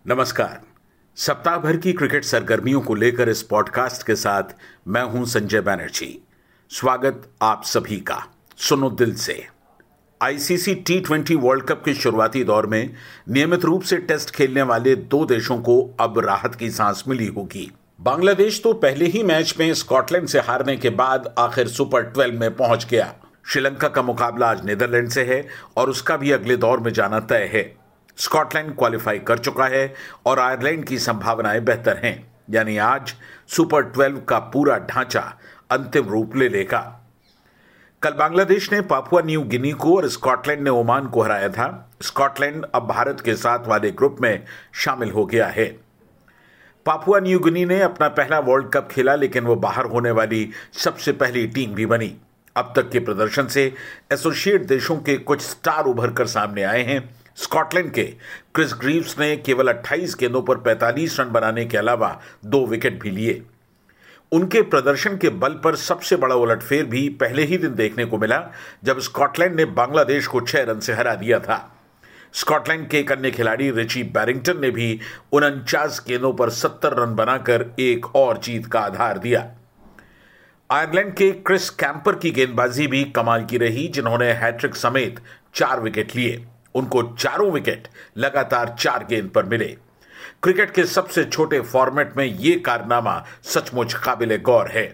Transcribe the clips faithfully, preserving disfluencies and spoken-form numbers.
नमस्कार। सप्ताह भर की क्रिकेट सरगर्मियों को लेकर इस पॉडकास्ट के साथ मैं हूं संजय बैनर्जी। स्वागत आप सभी का। सुनो दिल से। ICC T twenty world cup के शुरुआती दौर में नियमित रूप से टेस्ट खेलने वाले दो देशों को अब राहत की सांस मिली होगी। बांग्लादेश तो पहले ही मैच में स्कॉटलैंड से हारने के बाद आखिर सुपर ट्वेल्व में पहुंच गया। श्रीलंका का मुकाबला आज नीदरलैंड से है और उसका भी अगले दौर में जाना तय है। स्कॉटलैंड क्वालिफाई कर चुका है और आयरलैंड की संभावनाएं बेहतर हैं, यानी आज सुपर ट्वेल्व का पूरा ढांचा अंतिम रूप ले लेगा। कल बांग्लादेश ने पापुआ न्यू गिनी को और स्कॉटलैंड ने ओमान को हराया था। स्कॉटलैंड अब भारत के साथ वाले ग्रुप में शामिल हो गया है। पापुआ न्यू गिनी ने अपना पहला वर्ल्ड कप खेला, लेकिन वो बाहर होने वाली सबसे पहली टीम भी बनी। अब तक के प्रदर्शन से एसोसिएट देशों के कुछ स्टार उभर कर सामने आए हैं। स्कॉटलैंड के क्रिस ग्रीव्स ने केवल अट्ठाईस गेंदों पर पैंतालीस रन बनाने के अलावा दो विकेट भी लिए। उनके प्रदर्शन के बल पर सबसे बड़ा उलटफेर भी पहले ही दिन देखने को मिला, जब स्कॉटलैंड ने बांग्लादेश को छह रन से हरा दिया था। स्कॉटलैंड के एक अन्य खिलाड़ी रिची बैरिंगटन ने भी उनचास गेंदों पर सत्तर रन बनाकर एक और जीत का आधार दिया। आयरलैंड के क्रिस कैंपर की गेंदबाजी भी कमाल की रही, जिन्होंने हैट्रिक समेत चार विकेट लिए। उनको चारों विकेट लगातार चार गेंद पर मिले। क्रिकेट के सबसे छोटे फॉर्मेट में यह कारनामा सचमुच काबिले गौर है।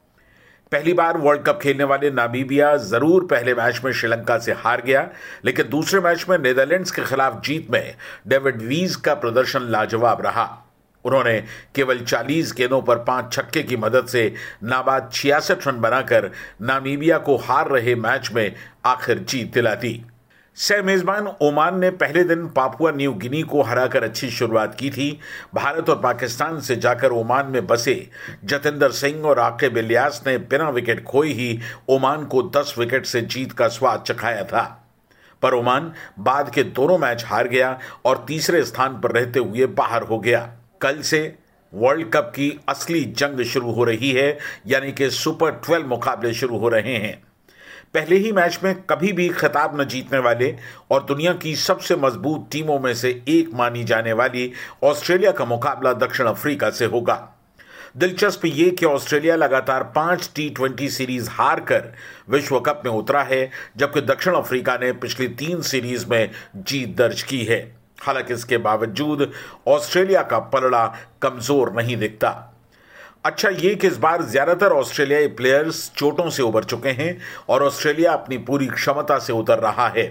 पहली बार वर्ल्ड कप खेलने वाले नामीबिया जरूर पहले मैच में श्रीलंका से हार गया, लेकिन दूसरे मैच में नीदरलैंड्स के खिलाफ जीत में डेविड वीज का प्रदर्शन लाजवाब रहा। उन्होंने केवल चालीस गेंदों पर पांच छक्के की मदद से नाबाद छियासठ रन बनाकर नामीबिया को हार रहे मैच में आखिर जीत दिला दी। सह मेजबान ओमान ने पहले दिन पापुआ न्यू गिनी को हराकर अच्छी शुरुआत की थी। भारत और पाकिस्तान से जाकर ओमान में बसे जतेंद्र सिंह और आकिब इलियास ने बिना विकेट खोए ही ओमान को दस विकेट से जीत का स्वाद चखाया था, पर ओमान बाद के दोनों मैच हार गया और तीसरे स्थान पर रहते हुए बाहर हो गया। कल से वर्ल्ड कप की असली जंग शुरू हो रही है, यानी कि सुपर ट्वेल्व मुकाबले शुरू हो रहे हैं। पहले ही मैच में कभी भी खिताब न जीतने वाले और दुनिया की सबसे मजबूत टीमों में से एक मानी जाने वाली ऑस्ट्रेलिया का मुकाबला दक्षिण अफ्रीका से होगा। दिलचस्प ये कि ऑस्ट्रेलिया लगातार पांच टी ट्वेंटी सीरीज हार कर विश्व कप में उतरा है, जबकि दक्षिण अफ्रीका ने पिछली तीन सीरीज में जीत दर्ज की है। हालांकि इसके बावजूद ऑस्ट्रेलिया का पलड़ा कमजोर नहीं दिखता। अच्छा ये कि इस बार ज्यादातर ऑस्ट्रेलियाई प्लेयर्स चोटों से उबर चुके हैं और ऑस्ट्रेलिया अपनी पूरी क्षमता से उतर रहा है।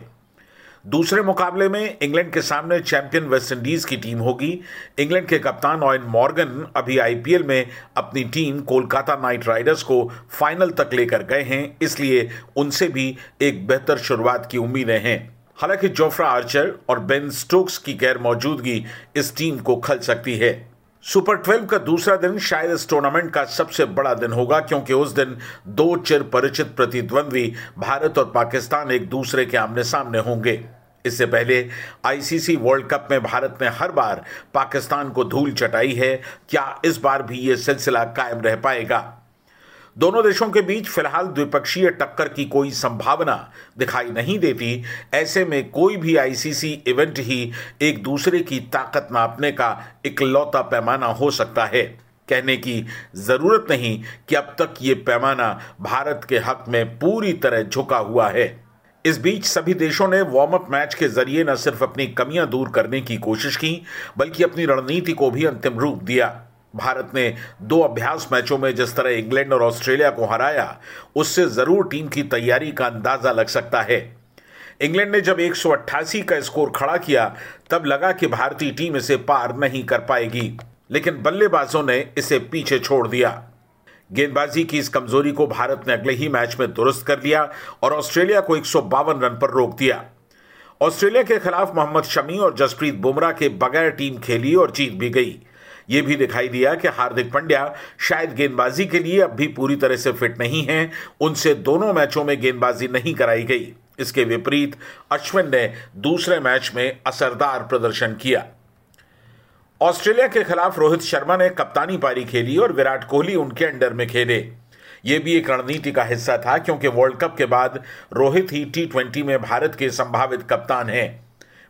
दूसरे मुकाबले में इंग्लैंड के सामने चैंपियन वेस्टइंडीज की टीम होगी। इंग्लैंड के कप्तान ऑयन मॉर्गन अभी आईपीएल में अपनी टीम कोलकाता नाइट राइडर्स को फाइनल तक लेकर गए हैं, इसलिए उनसे भी एक बेहतर शुरुआत की उम्मीदें हैं। हालांकि जोफ्रा आर्चर और बेन स्टोक्स की गैर मौजूदगी इस टीम को खल सकती है। सुपर ट्वेल्व का दूसरा दिन शायद इस टूर्नामेंट का सबसे बड़ा दिन होगा, क्योंकि उस दिन दो चिर परिचित प्रतिद्वंद्वी भारत और पाकिस्तान एक दूसरे के आमने सामने होंगे। इससे पहले आईसीसी वर्ल्ड कप में भारत ने हर बार पाकिस्तान को धूल चटाई है। क्या इस बार भी ये सिलसिला कायम रह पाएगा? दोनों देशों के बीच फिलहाल द्विपक्षीय टक्कर की कोई संभावना दिखाई नहीं देती। ऐसे में कोई भी आईसीसी इवेंट ही एक दूसरे की ताकत नापने का इकलौता पैमाना हो सकता है। कहने की जरूरत नहीं कि अब तक ये पैमाना भारत के हक में पूरी तरह झुका हुआ है। इस बीच सभी देशों ने वार्म अप मैच के जरिए न सिर्फ अपनी कमियां दूर करने की कोशिश की, बल्कि अपनी रणनीति को भी अंतिम रूप दिया। भारत ने दो अभ्यास मैचों में जिस तरह इंग्लैंड और ऑस्ट्रेलिया को हराया, उससे जरूर टीम की तैयारी का अंदाजा लग सकता है। इंग्लैंड ने जब एक सौ अट्ठासी का स्कोर खड़ा किया, तब लगा कि भारतीय टीम इसे पार नहीं कर पाएगी, लेकिन बल्लेबाजों ने इसे पीछे छोड़ दिया। गेंदबाजी की इस कमजोरी को भारत ने अगले ही मैच में दुरुस्त कर लिया और ऑस्ट्रेलिया को एक सौ बावन रन पर रोक दिया। ऑस्ट्रेलिया के खिलाफ मोहम्मद शमी और जसप्रीत बुमराह के बगैर टीम खेली और जीत भी गई। यह भी दिखाई दिया कि हार्दिक पांड्या शायद गेंदबाजी के लिए अब भी पूरी तरह से फिट नहीं हैं। उनसे दोनों मैचों में गेंदबाजी नहीं कराई गई। इसके विपरीत अश्विन ने दूसरे मैच में असरदार प्रदर्शन किया। ऑस्ट्रेलिया के खिलाफ रोहित शर्मा ने कप्तानी पारी खेली और विराट कोहली उनके अंडर में खेले। यह भी एक रणनीति का हिस्सा था, क्योंकि वर्ल्ड कप के बाद रोहित ही टी ट्वेंटी में भारत के संभावित कप्तान हैं।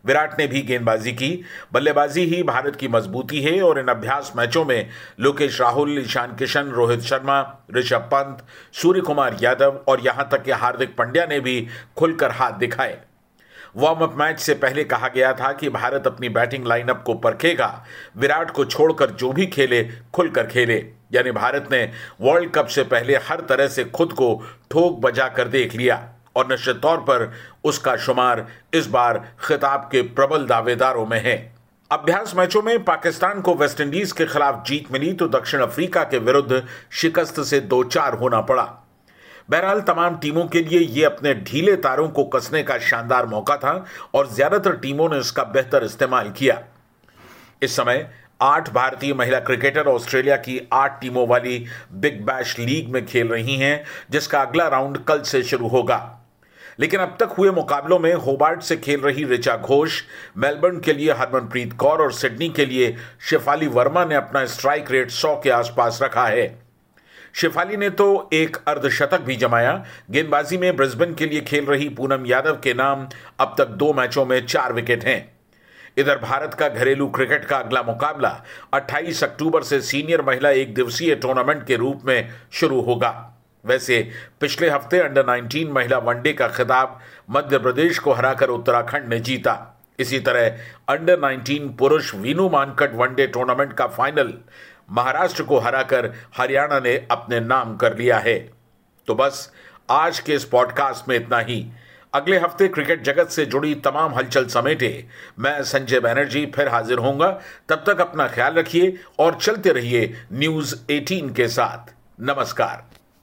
विराट ने भी गेंदबाजी की। बल्लेबाजी ही भारत की मजबूती है और इन अभ्यास मैचों में लोकेश राहुल, ईशान किशन, रोहित शर्मा, ऋषभ पंत, सूर्य कुमार यादव और यहां तक कि हार्दिक पांड्या ने भी खुलकर हाथ दिखाए। वार्म अप मैच से पहले कहा गया था कि भारत अपनी बैटिंग लाइनअप को परखेगा, विराट को छोड़कर जो भी खेले खुलकर खेले। यानी भारत ने वर्ल्ड कप से पहले हर तरह से खुद को ठोक बजा कर देख लिया और निश्चित तौर पर उसका शुमार इस बार खिताब के प्रबल दावेदारों में है। अभ्यास मैचों में पाकिस्तान को वेस्टइंडीज के खिलाफ जीत मिली तो दक्षिण अफ्रीका के विरुद्ध शिकस्त से दो चार होना पड़ा। बहरहाल तमाम टीमों के लिए यह अपने ढीले तारों को कसने का शानदार मौका था और ज्यादातर टीमों ने इसका बेहतर इस्तेमाल किया। इस समय आठ भारतीय महिला क्रिकेटर ऑस्ट्रेलिया की आठ टीमों वाली बिग बैश लीग में खेल रही हैं, जिसका अगला राउंड कल से शुरू होगा। लेकिन अब तक हुए मुकाबलों में होबार्ट से खेल रही ऋचा घोष, मेलबर्न के लिए हरमनप्रीत कौर और सिडनी के लिए शेफाली वर्मा ने अपना स्ट्राइक रेट सौ के आसपास रखा है। शेफाली ने तो एक अर्धशतक भी जमाया। गेंदबाजी में ब्रिस्बेन के लिए खेल रही पूनम यादव के नाम अब तक दो मैचों में चार विकेट हैं। इधर भारत का घरेलू क्रिकेट का अगला मुकाबला अट्ठाईस अक्टूबर से सीनियर महिला एक दिवसीय टूर्नामेंट के रूप में शुरू होगा। वैसे पिछले हफ्ते अंडर नाइनटीन महिला वनडे का खिताब मध्य प्रदेश को हराकर उत्तराखंड ने जीता। इसी तरह अंडर नाइनटीन पुरुष वीनू मानकट वनडे टूर्नामेंट का फाइनल महाराष्ट्र को हराकर हरियाणा ने अपने नाम कर लिया है। तो बस आज के इस पॉडकास्ट में इतना ही। अगले हफ्ते क्रिकेट जगत से जुड़ी तमाम हलचल समेटे मैं संजय बैनर्जी फिर हाजिर होऊंगा। तब तक अपना ख्याल रखिए और चलते रहिए न्यूज अठारह के साथ। नमस्कार।